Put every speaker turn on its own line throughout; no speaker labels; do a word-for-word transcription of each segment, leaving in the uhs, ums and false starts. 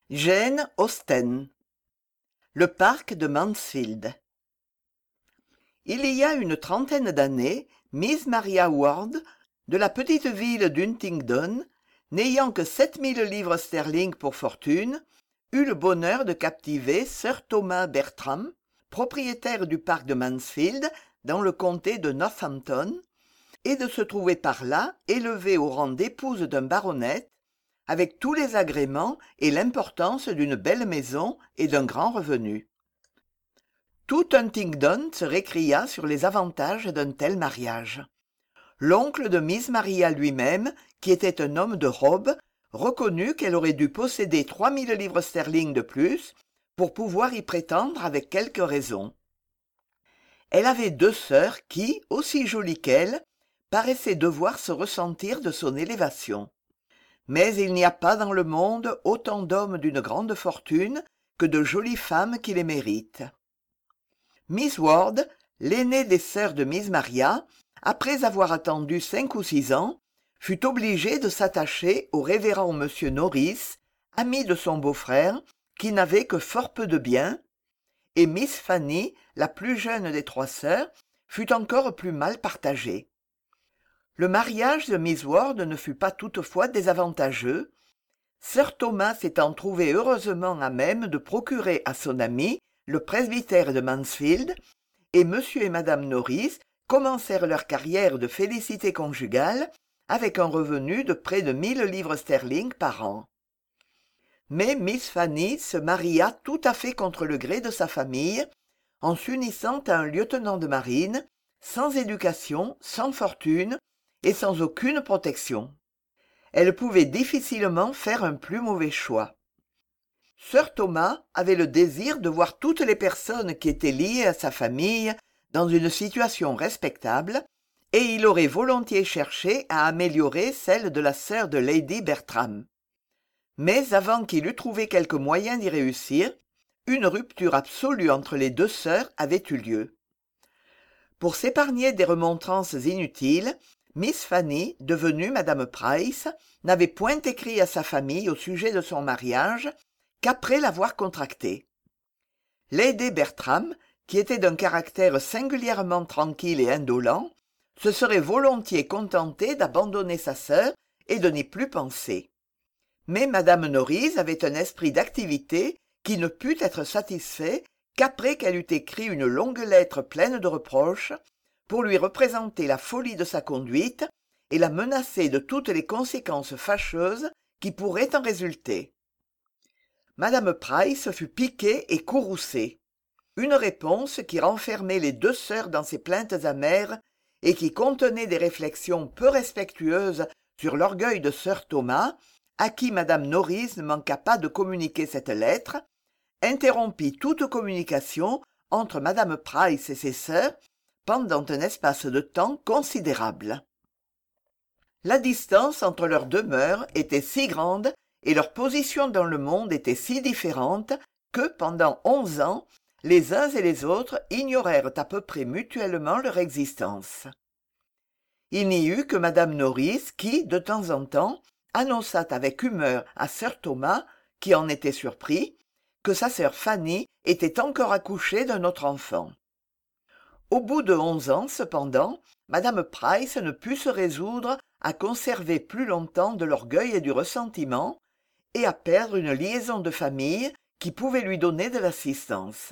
Jane Austen. Le parc de Mansfield. Il y a une trentaine d'années, Miss Maria Ward, de la petite ville d'Huntingdon, n'ayant que sept mille livres sterling pour fortune, eut le bonheur de captiver Sir Thomas Bertram, propriétaire du parc de Mansfield, dans le comté de Northampton, et de se trouver par là élevée au rang d'épouse d'un baronet, avec tous les agréments et l'importance d'une belle maison et d'un grand revenu. Tout Huntingdon se récria sur les avantages d'un tel mariage. L'oncle de Miss Maria lui-même, qui était un homme de robe, reconnut qu'elle aurait dû posséder trois mille livres sterling de plus pour pouvoir y prétendre avec quelque raison. Elle avait deux sœurs qui, aussi jolies qu'elle, paraissaient devoir se ressentir de son élévation. Mais il n'y a pas dans le monde autant d'hommes d'une grande fortune que de jolies femmes qui les méritent. Miss Ward, l'aînée des sœurs de Miss Maria, après avoir attendu cinq ou six ans, fut obligée de s'attacher au révérend monsieur Norris, ami de son beau-frère, qui n'avait que fort peu de biens, et Miss Fanny, la plus jeune des trois sœurs, fut encore plus mal partagée. Le mariage de Miss Ward ne fut pas toutefois désavantageux, Sir Thomas s'étant trouvé heureusement à même de procurer à son ami le presbytère de Mansfield, et M. et Mme Norris commencèrent leur carrière de félicité conjugale avec un revenu de près de mille livres sterling par an. Mais Miss Fanny se maria tout à fait contre le gré de sa famille, en s'unissant à un lieutenant de marine, sans éducation, sans fortune, et sans aucune protection. Elle pouvait difficilement faire un plus mauvais choix. Sir Thomas avait le désir de voir toutes les personnes qui étaient liées à sa famille dans une situation respectable, et il aurait volontiers cherché à améliorer celle de la sœur de Lady Bertram. Mais avant qu'il eût trouvé quelque moyen d'y réussir, une rupture absolue entre les deux sœurs avait eu lieu. Pour s'épargner des remontrances inutiles, Miss Fanny, devenue Madame Price, n'avait point écrit à sa famille au sujet de son mariage qu'après l'avoir contracté. Lady Bertram, qui était d'un caractère singulièrement tranquille et indolent, se serait volontiers contentée d'abandonner sa sœur et de n'y plus penser. Mais Madame Norris avait un esprit d'activité qui ne put être satisfait qu'après qu'elle eut écrit une longue lettre pleine de reproches, pour lui représenter la folie de sa conduite et la menacer de toutes les conséquences fâcheuses qui pourraient en résulter. Madame Price fut piquée et courroucée. Une réponse qui renfermait les deux sœurs dans ses plaintes amères et qui contenait des réflexions peu respectueuses sur l'orgueil de Sir Thomas, à qui Madame Norris ne manqua pas de communiquer cette lettre, interrompit toute communication entre Madame Price et ses sœurs pendant un espace de temps considérable. La distance entre leurs demeures était si grande et leur position dans le monde était si différente que, pendant onze ans, les uns et les autres ignorèrent à peu près mutuellement leur existence. Il n'y eut que Madame Norris qui, de temps en temps, annonçât avec humeur à Sir Thomas, qui en était surpris, que sa sœur Fanny était encore accouchée d'un autre enfant. Au bout de onze ans, cependant, Madame Price ne put se résoudre à conserver plus longtemps de l'orgueil et du ressentiment, et à perdre une liaison de famille qui pouvait lui donner de l'assistance.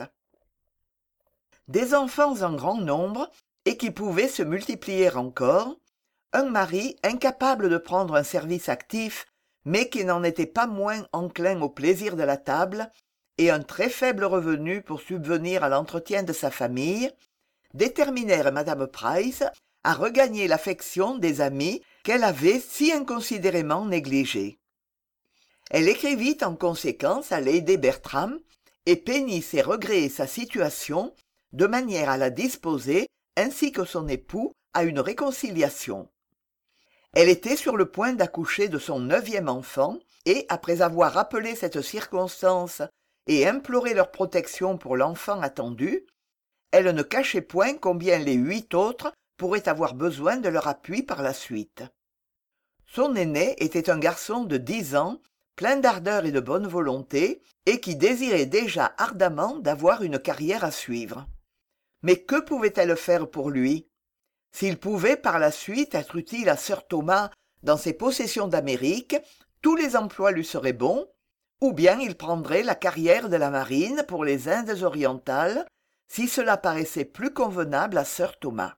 Des enfants en grand nombre, et qui pouvaient se multiplier encore, un mari incapable de prendre un service actif, mais qui n'en était pas moins enclin au plaisir de la table, et un très faible revenu pour subvenir à l'entretien de sa famille, déterminèrent Madame Price à regagner l'affection des amis qu'elle avait si inconsidérément négligés. Elle écrivit en conséquence à Lady Bertram et peignit ses regrets et sa situation de manière à la disposer, ainsi que son époux, à une réconciliation. Elle était sur le point d'accoucher de son neuvième enfant et, après avoir rappelé cette circonstance et imploré leur protection pour l'enfant attendu, elle ne cachait point combien les huit autres pourraient avoir besoin de leur appui par la suite. Son aîné était un garçon de dix ans, plein d'ardeur et de bonne volonté, et qui désirait déjà ardemment d'avoir une carrière à suivre. Mais que pouvait-elle faire pour lui? S'il pouvait par la suite être utile à sir Thomas dans ses possessions d'Amérique, tous les emplois lui seraient bons, ou bien il prendrait la carrière de la marine pour les Indes orientales, si cela paraissait plus convenable à sir Thomas.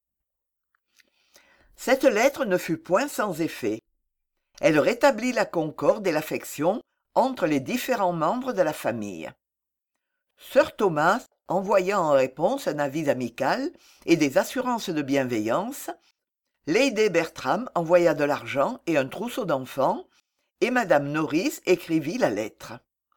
Cette lettre ne fut point sans effet. Elle rétablit la concorde et l'affection entre les différents membres de la famille. sir Thomas, envoyant en réponse un avis amical et des assurances de bienveillance, lady Bertram envoya de l'argent et un trousseau d'enfants, et madame Norris écrivit la lettre.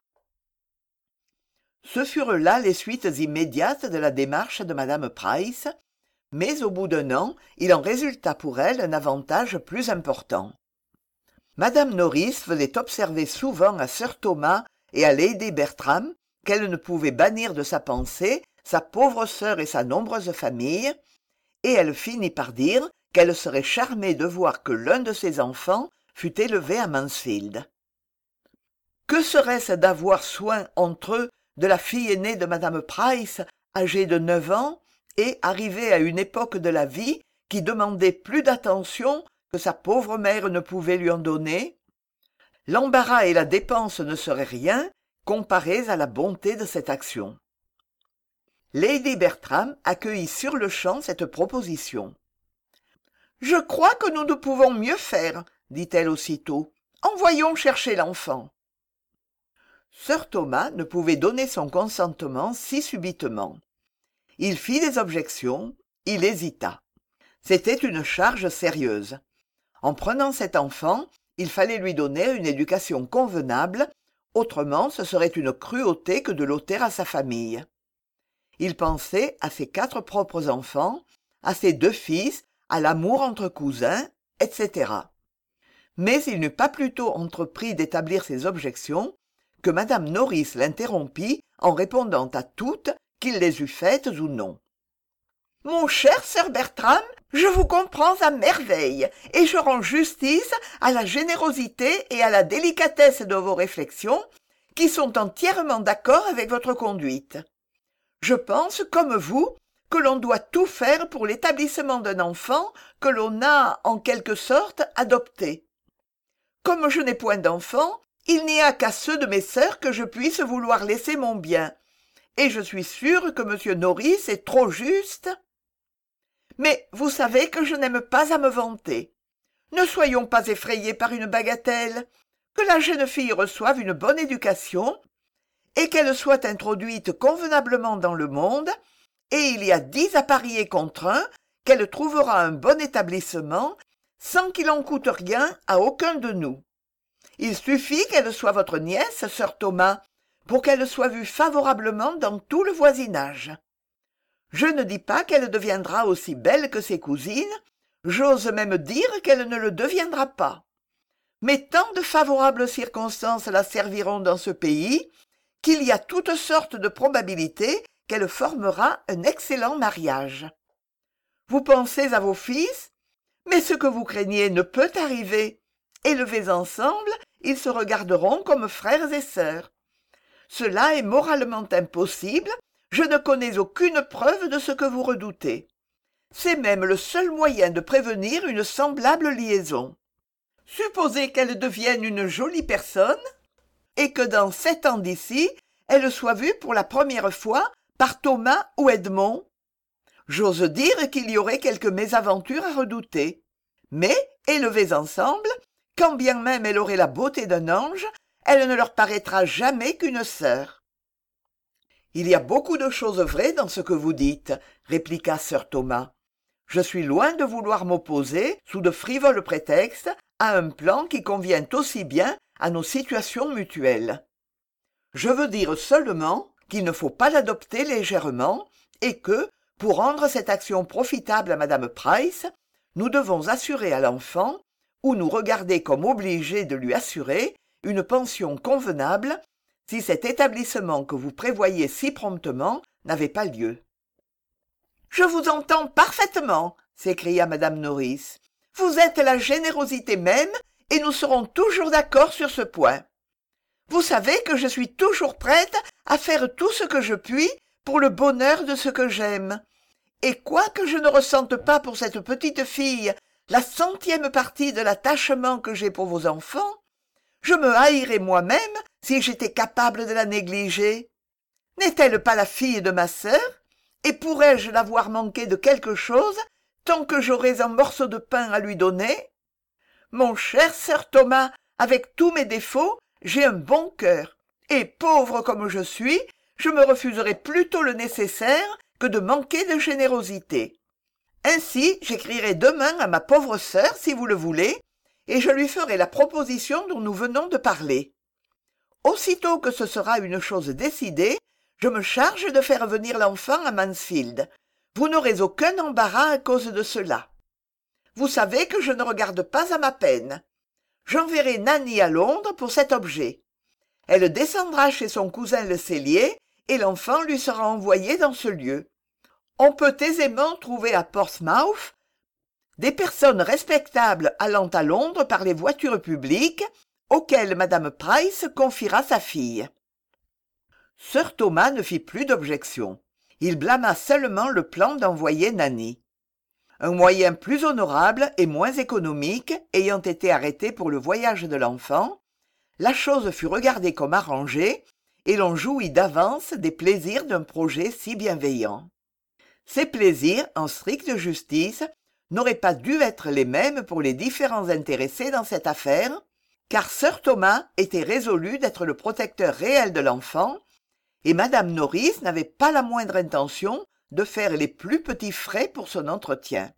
Ce furent là les suites immédiates de la démarche de madame Price, mais au bout d'un an, il en résulta pour elle un avantage plus important. madame Norris faisait observer souvent à sir Thomas et à lady Bertram qu'elle ne pouvait bannir de sa pensée sa pauvre sœur et sa nombreuse famille, et elle finit par dire qu'elle serait charmée de voir que l'un de ses enfants fût élevé à Mansfield. Que serait-ce d'avoir soin entre eux de la fille aînée de madame Price, âgée de neuf ans, et arrivée à une époque de la vie qui demandait plus d'attention que sa pauvre mère ne pouvait lui en donner? L'embarras et la dépense ne seraient rien comparés à la bonté de cette action. lady Bertram accueillit sur-le-champ cette proposition. « Je crois que nous ne pouvons mieux faire, dit-elle aussitôt. Envoyons chercher l'enfant. » sir Thomas ne pouvait donner son consentement si subitement. Il fit des objections, il hésita. C'était une charge sérieuse. En prenant cet enfant, il fallait lui donner une éducation convenable, autrement ce serait une cruauté que de l'ôter à sa famille. Il pensait à ses quatre propres enfants, à ses deux fils, à l'amour entre cousins, et cætera. Mais il n'eut pas plutôt entrepris d'établir ses objections que madame Norris l'interrompit en répondant à toutes, qu'il les eût faites ou non. « Mon cher sir Bertram, je vous comprends à merveille, et je rends justice à la générosité et à la délicatesse de vos réflexions, qui sont entièrement d'accord avec votre conduite. Je pense, comme vous, que l'on doit tout faire pour l'établissement d'un enfant que l'on a, en quelque sorte, adopté. Comme je n'ai point d'enfant, il n'y a qu'à ceux de mes sœurs que je puisse vouloir laisser mon bien, et je suis sûre que M. Norris est trop juste. Mais vous savez que je n'aime pas à me vanter. Ne soyons pas effrayés par une bagatelle, que la jeune fille reçoive une bonne éducation, et qu'elle soit introduite convenablement dans le monde, et il y a dix à parier contre un qu'elle trouvera un bon établissement, sans qu'il en coûte rien à aucun de nous. Il suffit qu'elle soit votre nièce, sir Thomas, pour qu'elle soit vue favorablement dans tout le voisinage. Je ne dis pas qu'elle deviendra aussi belle que ses cousines, j'ose même dire qu'elle ne le deviendra pas. Mais tant de favorables circonstances la serviront dans ce pays, qu'il y a toutes sortes de probabilités qu'elle formera un excellent mariage. Vous pensez à vos fils, mais ce que vous craignez ne peut arriver. Élevés ensemble, ils se regarderont comme frères et sœurs. Cela est moralement impossible, je ne connais aucune preuve de ce que vous redoutez. C'est même le seul moyen de prévenir une semblable liaison. Supposez qu'elle devienne une jolie personne, et que dans sept ans d'ici, elle soit vue pour la première fois par Thomas ou Edmond. J'ose dire qu'il y aurait quelques mésaventures à redouter. Mais, élevés ensemble, quand bien même elle aurait la beauté d'un ange, elle ne leur paraîtra jamais qu'une sœur. « Il y a beaucoup de choses vraies dans ce que vous dites, » répliqua sir Thomas. « Je suis loin de vouloir m'opposer, sous de frivoles prétextes, à un plan qui convient aussi bien à nos situations mutuelles. Je veux dire seulement qu'il ne faut pas l'adopter légèrement et que, pour rendre cette action profitable à madame Price, nous devons assurer à l'enfant, ou nous regarder comme obligés de lui assurer, une pension convenable si cet établissement que vous prévoyez si promptement n'avait pas lieu. »« Je vous entends parfaitement, » s'écria madame Norris. « Vous êtes la générosité même, et nous serons toujours d'accord sur ce point. Vous savez que je suis toujours prête à faire tout ce que je puis pour le bonheur de ce que j'aime. Et quoique je ne ressente pas pour cette petite fille la centième partie de l'attachement que j'ai pour vos enfants, je me haïrais moi-même si j'étais capable de la négliger. N'est-elle pas la fille de ma sœur, et pourrais-je l'avoir manqué de quelque chose tant que j'aurais un morceau de pain à lui donner? Mon cher sir Thomas, avec tous mes défauts, j'ai un bon cœur, et pauvre comme je suis, je me refuserais plutôt le nécessaire que de manquer de générosité. Ainsi, j'écrirai demain à ma pauvre sœur, si vous le voulez, et je lui ferai la proposition dont nous venons de parler. Aussitôt que ce sera une chose décidée, je me charge de faire venir l'enfant à Mansfield. Vous n'aurez aucun embarras à cause de cela. Vous savez que je ne regarde pas à ma peine. J'enverrai Nanny à Londres pour cet objet. Elle descendra chez son cousin le sellier, et l'enfant lui sera envoyé dans ce lieu. On peut aisément trouver à Portsmouth des personnes respectables allant à Londres par les voitures publiques, auxquelles madame Price confiera sa fille. Sir Thomas ne fit plus d'objection. Il blâma seulement le plan d'envoyer Nanny. Un moyen plus honorable et moins économique ayant été arrêté pour le voyage de l'enfant, la chose fut regardée comme arrangée, et l'on jouit d'avance des plaisirs d'un projet si bienveillant. Ces plaisirs, en stricte justice, n'auraient pas dû être les mêmes pour les différents intéressés dans cette affaire, car sir Thomas était résolu d'être le protecteur réel de l'enfant, et madame Norris n'avait pas la moindre intention de faire les plus petits frais pour son entretien.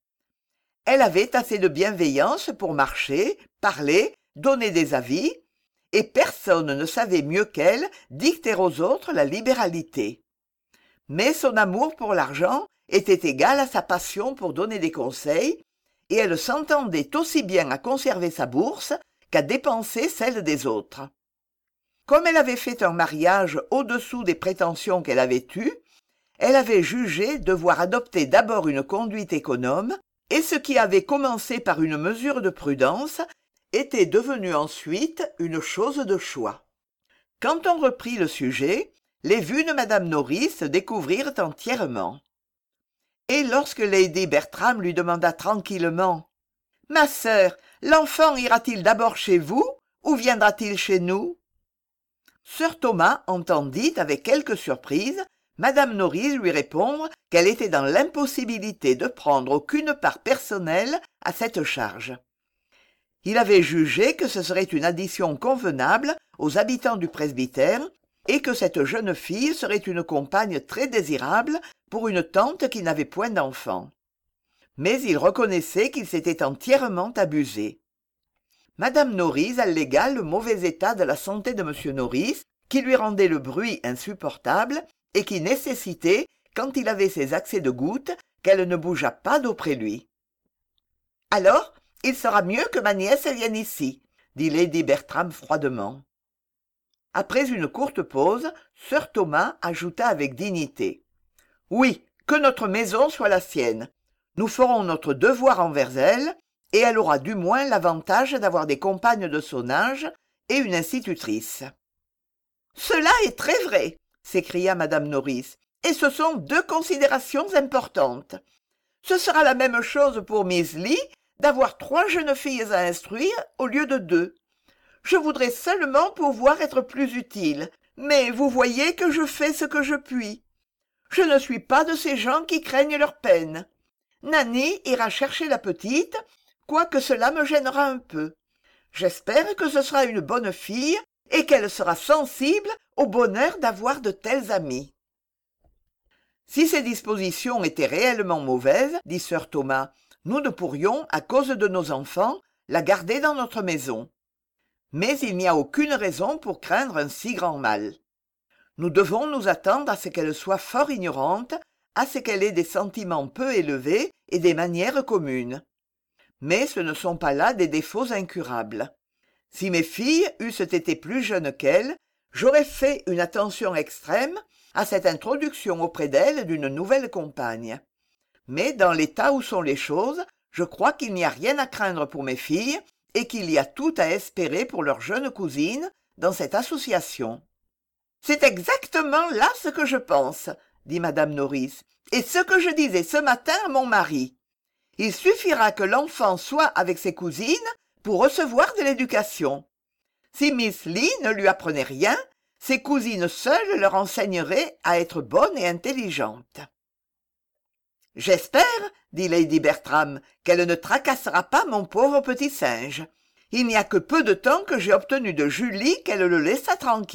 Elle avait assez de bienveillance pour marcher, parler, donner des avis, et personne ne savait mieux qu'elle dicter aux autres la libéralité. Mais son amour pour l'argent était égal à sa passion pour donner des conseils, et elle s'entendait aussi bien à conserver sa bourse qu'à dépenser celle des autres. Comme elle avait fait un mariage au-dessous des prétentions qu'elle avait eues, elle avait jugé devoir adopter d'abord une conduite économe, et ce qui avait commencé par une mesure de prudence était devenu ensuite une chose de choix. Quand on reprit le sujet, les vues de madame Norris se découvrirent entièrement. Et lorsque lady Bertram lui demanda tranquillement « Ma sœur, l'enfant ira-t-il d'abord chez vous ou viendra-t-il chez nous ?» Sir Thomas entendit avec quelque surprise madame Norris lui répondre qu'elle était dans l'impossibilité de prendre aucune part personnelle à cette charge. Il avait jugé que ce serait une addition convenable aux habitants du presbytère et que cette jeune fille serait une compagne très désirable pour une tante qui n'avait point d'enfant. Mais il reconnaissait qu'il s'était entièrement abusé. madame Norris allégua le mauvais état de la santé de m Norris, qui lui rendait le bruit insupportable et qui nécessitait, quand il avait ses accès de goutte, qu'elle ne bougeât pas d'auprès lui. « Alors, il sera mieux que ma nièce vienne ici, » dit lady Bertram froidement. Après une courte pause, sir Thomas ajouta avec dignité. « Oui, que notre maison soit la sienne. Nous ferons notre devoir envers elle, et elle aura du moins l'avantage d'avoir des compagnes de son âge et une institutrice. »« Cela est très vrai, » s'écria madame Norris, « et ce sont deux considérations importantes. Ce sera la même chose pour Miss Lee d'avoir trois jeunes filles à instruire au lieu de deux. Je voudrais seulement pouvoir être plus utile, mais vous voyez que je fais ce que je puis. Je ne suis pas de ces gens qui craignent leur peine. Nanny ira chercher la petite, quoique cela me gênera un peu. J'espère que ce sera une bonne fille et qu'elle sera sensible au bonheur d'avoir de tels amis. » Si ces dispositions étaient réellement mauvaises, dit sir Thomas, nous ne pourrions, à cause de nos enfants, la garder dans notre maison. Mais il n'y a aucune raison pour craindre un si grand mal. Nous devons nous attendre à ce qu'elle soit fort ignorante, à ce qu'elle ait des sentiments peu élevés et des manières communes. Mais ce ne sont pas là des défauts incurables. Si mes filles eussent été plus jeunes qu'elles, j'aurais fait une attention extrême à cette introduction auprès d'elles d'une nouvelle compagne. Mais dans l'état où sont les choses, je crois qu'il n'y a rien à craindre pour mes filles et qu'il y a tout à espérer pour leur jeune cousine, dans cette association. C'est exactement là ce que je pense, dit madame Norris, et ce que je disais ce matin à mon mari. Il suffira que l'enfant soit avec ses cousines pour recevoir de l'éducation. Si Miss Lee ne lui apprenait rien, ses cousines seules leur enseigneraient à être bonnes et intelligentes. « J'espère, dit Lady Bertram, qu'elle ne tracassera pas mon pauvre petit singe. Il n'y a que peu de temps que j'ai obtenu de Julie qu'elle le laissât tranquille. »«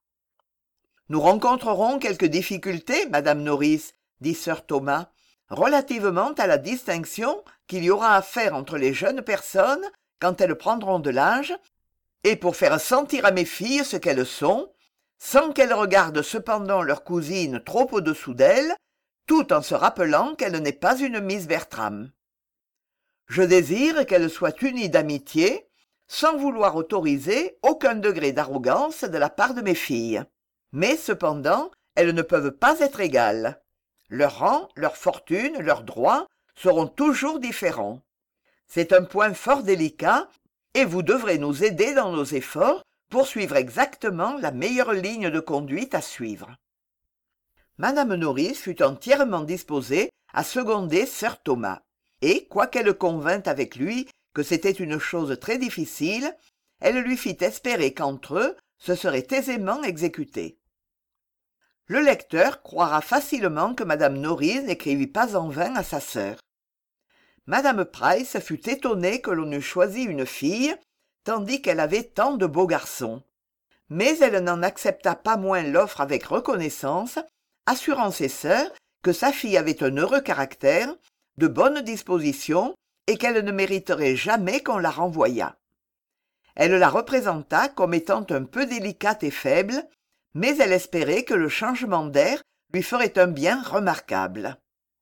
Nous rencontrerons quelques difficultés, madame Norris, dit sir Thomas, relativement à la distinction qu'il y aura à faire entre les jeunes personnes quand elles prendront de l'âge, et pour faire sentir à mes filles ce qu'elles sont, sans qu'elles regardent cependant leur cousine trop au-dessous d'elles, tout en se rappelant qu'elle n'est pas une Miss Bertram. Je désire qu'elles soient unies d'amitié, sans vouloir autoriser aucun degré d'arrogance de la part de mes filles. Mais cependant, elles ne peuvent pas être égales. Leur rang, leur fortune, leurs droits seront toujours différents. C'est un point fort délicat, et vous devrez nous aider dans nos efforts pour suivre exactement la meilleure ligne de conduite à suivre. Madame Norris fut entièrement disposée à seconder sir Thomas, et quoiqu'elle convînt avec lui que c'était une chose très difficile, elle lui fit espérer qu'entre eux ce serait aisément exécuté. Le lecteur croira facilement que madame Norris n'écrivit pas en vain à sa sœur. Madame Price fut étonnée que l'on eût choisi une fille, tandis qu'elle avait tant de beaux garçons. Mais elle n'en accepta pas moins l'offre avec reconnaissance, assurant ses sœurs que sa fille avait un heureux caractère, de bonnes dispositions, et qu'elle ne mériterait jamais qu'on la renvoyât. Elle la représenta comme étant un peu délicate et faible, mais elle espérait que le changement d'air lui ferait un bien remarquable.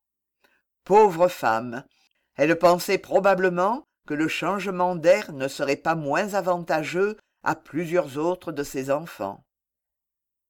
Pauvre femme! Elle pensait probablement que le changement d'air ne serait pas moins avantageux à plusieurs autres de ses enfants.